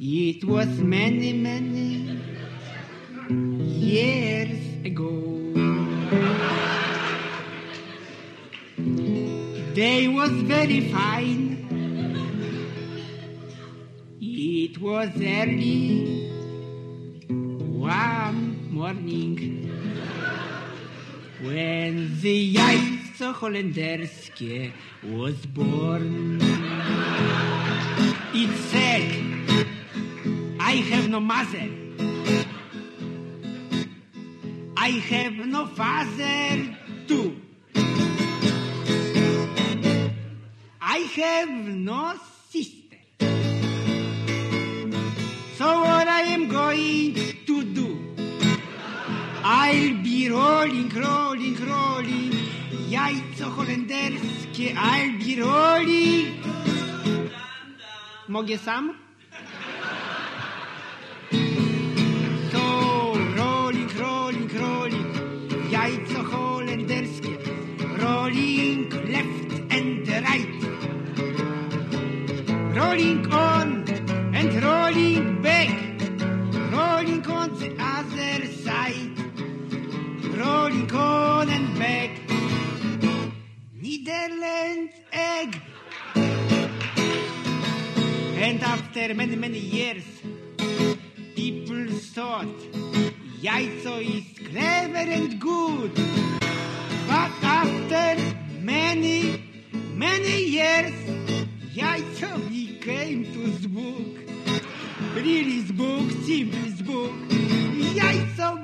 It was many, many years ago. Day was very fine. It was early one morning when the Jajco Holenderskie was born. It said, I have no mother, I have no father too. I have no sister. So what I am going to do? I'll be rolling, rolling, rolling. Jajco holenderskie, I'll be rolling. Mogę sam? So rolling, rolling, rolling. Jajco holenderskie. Rolling left and right. Rolling on and rolling back. Rolling on the other side. Rolling on and back. Netherlands egg. And after many, many years, people thought Jajco is clever and good. But after many, many years, Jajco became to Zbóg. Really Zbóg, simple Zbóg. Jajco